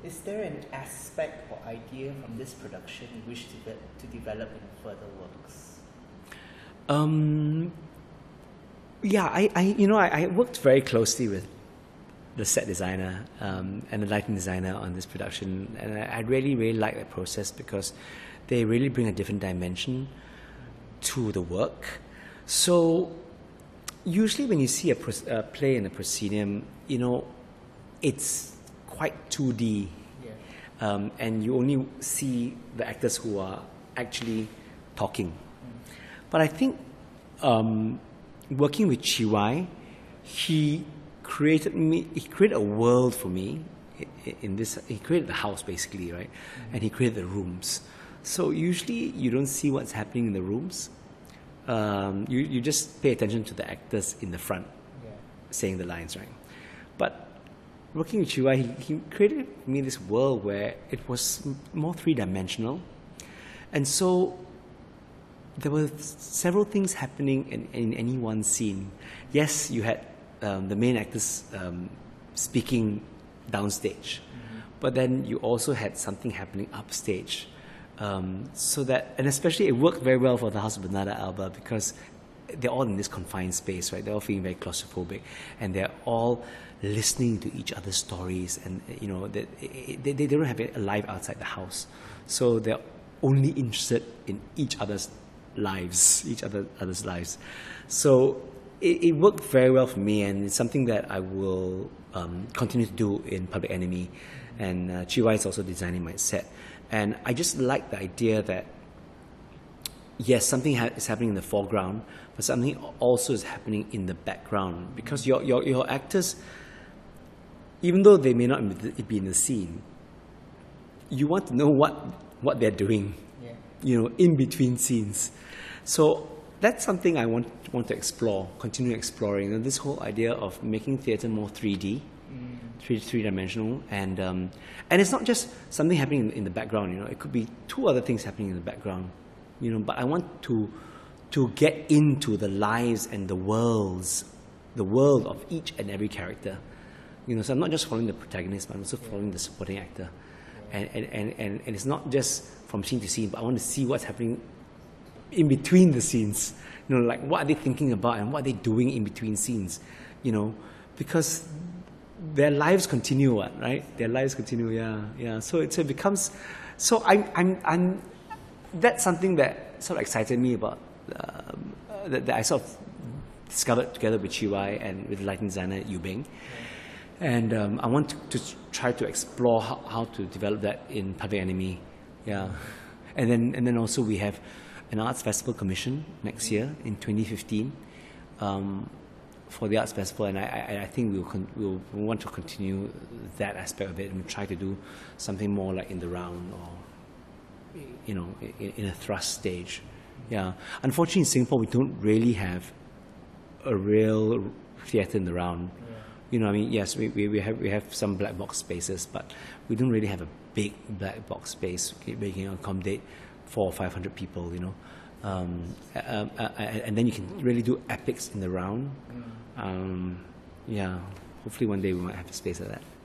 Is there an aspect or idea from this production you wish to develop in further works? Yeah, I worked very closely with the set designer and the lighting designer on this production, and I really like that process because they really bring a different dimension to the work. So usually when you see a play in a proscenium, it's quite 2D, and you only see the actors who are actually talking. But I think working with Chi Wai, he created a world for me in this. He created the house basically, right? And he created the rooms. So usually you don't see what's happening in the rooms. You just pay attention to the actors in the front saying the lines, right? But working with Chi Wai, he created for me this world where it was more three-dimensional. And so there were several things happening in any one scene. Yes, you had the main actors speaking downstage, but then you also had something happening upstage. So that, and especially it worked very well for the House of Bernarda Alba because they're all in this confined space, right? They're all feeling very claustrophobic, and they're all listening to each other's stories, and they don't have a life outside the house, so they're only interested in each other's lives. So it worked very well for me, and it's something that I will continue to do in Public Enemy. And Chi Wai is also designing my set. And I just like the idea that, yes, something is happening in the foreground, but something also is happening in the background. Because your actors, even though they may not be in the scene, you want to know what they're doing, in between scenes. So that's something I want to explore, continue exploring. This whole idea of making theatre more 3D, three-dimensional, and it's not just something happening in the background. It could be two other things happening in the background. But I want to get into the lives and the world of each and every character. So I'm not just following the protagonist, but I'm also following the supporting actor, and it's not just from scene to scene, but I want to see what's happening in between the scenes. Like what are they thinking about and what are they doing in between scenes? Because their lives continue, right? Their lives continue, yeah. So it becomes. So I'm. That's something that sort of excited me about that I sort of discovered together with Chi Wai and with the lighting designer Yu Bing, and I want to try to explore how to develop that in Public Enemy, and then also we have an arts festival commission next year in 2015. For the arts festival, and I think we'll want to continue that aspect of it and try to do something more like in the round or in a thrust stage. Unfortunately in Singapore we don't really have a real theatre in the round. Yes, we have some black box spaces, but we don't really have a big black box space where you can accommodate 400 or 500 people. And then you can really do epics in the round. Hopefully one day we might have a space like that.